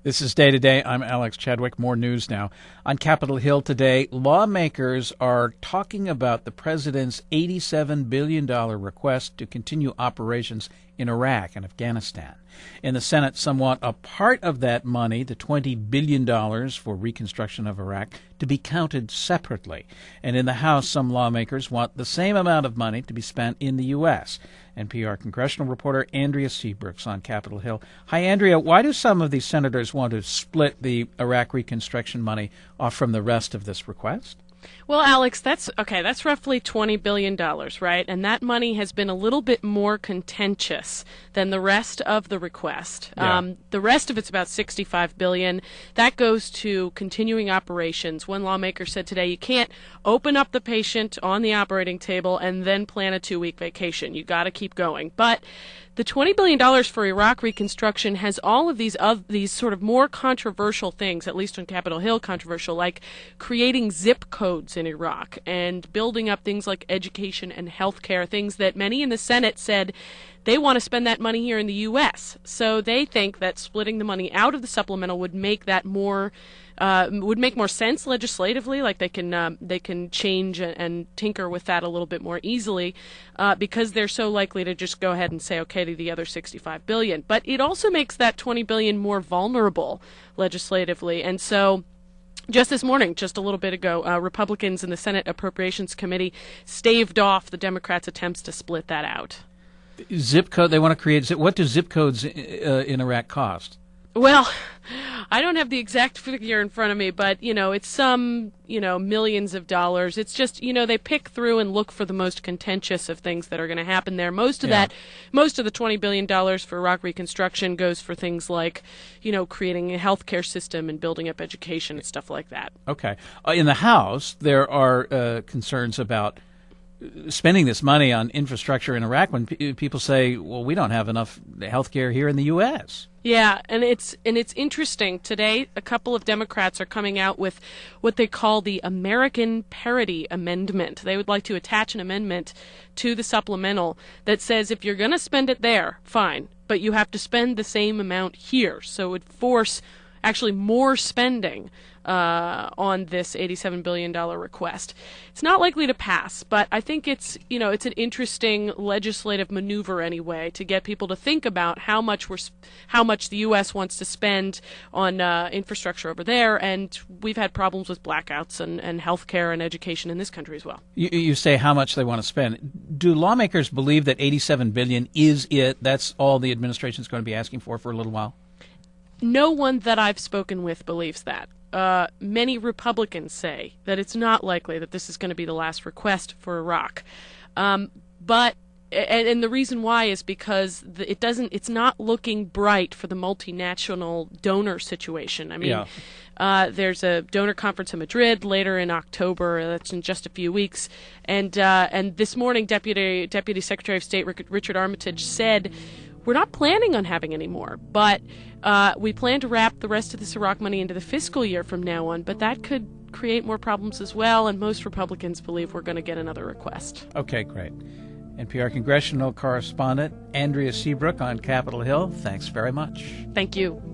This is Day to Day. I'm Alex Chadwick. More news now. On Capitol Hill today, lawmakers are talking about the president's $87 billion request to continue operations in Iraq and Afghanistan. In the Senate, some want a part of that money, the $20 billion for reconstruction of Iraq, to be counted separately. And in the House, some lawmakers want the same amount of money to be spent in the U.S. NPR congressional reporter Andrea Seabrook's on Capitol Hill. Hi, Andrea. Why do some of these senators want to split the Iraq reconstruction money off from the rest of this request? Well, Alex, that's roughly $20 billion, right? And that money has been a little bit more contentious than the rest of the request. Yeah. The rest of it's about $65 billion. That goes to continuing operations. One lawmaker said today you can't open up the patient on the operating table and then plan a 2-week vacation. You got to keep going. But the $20 billion for Iraq reconstruction has all of these sort of more controversial things, at least on Capitol Hill controversial, like creating zip codes in Iraq and building up things like education and health care, things that many in the Senate said they want to spend that money here in the U.S. So they think that splitting the money out of the supplemental would make that more sense legislatively, like they can change and tinker with that a little bit more easily, because they're so likely to just go ahead and say okay to the other $65 billion. But it also makes that $20 billion more vulnerable legislatively, and so just this morning, just a little bit ago, Republicans in the Senate Appropriations Committee staved off the Democrats' attempts to split that out. Zip code, they want to create, what do zip codes in Iraq cost? Well, I don't have the exact figure in front of me, but, it's some, millions of dollars. It's just, they pick through and look for the most contentious of things that are going to happen there. Most of the $20 billion for Iraq reconstruction goes for things like, creating a healthcare system and building up education and stuff like that. Okay. In the House, there are concerns about spending this money on infrastructure in Iraq when people say, well, we don't have enough health care here in the U.S. Yeah, and it's interesting. Today, a couple of Democrats are coming out with what they call the American Parity Amendment. They would like to attach an amendment to the supplemental that says if you're going to spend it there, fine, but you have to spend the same amount here. So it would force actually more spending on this $87 billion request. It's not likely to pass, but I think it's an interesting legislative maneuver anyway to get people to think about how much the U.S. wants to spend on infrastructure over there, and we've had problems with blackouts and health care and education in this country as well. You say how much they want to spend. Do lawmakers believe that $87 billion is it? That's all the administration is going to be asking for a little while? No one that I've spoken with believes that. Many Republicans say that it's not likely that this is going to be the last request for Iraq. But the reason why is because it's not looking bright for the multinational donor situation. I mean, there's a donor conference in Madrid later in October. That's in just a few weeks. And this morning, Deputy Secretary of State Richard Armitage said, we're not planning on having any more, but we plan to wrap the rest of this Iraq money into the fiscal year from now on, but that could create more problems as well, and most Republicans believe we're going to get another request. Okay, great. NPR congressional correspondent Andrea Seabrook on Capitol Hill, thanks very much. Thank you.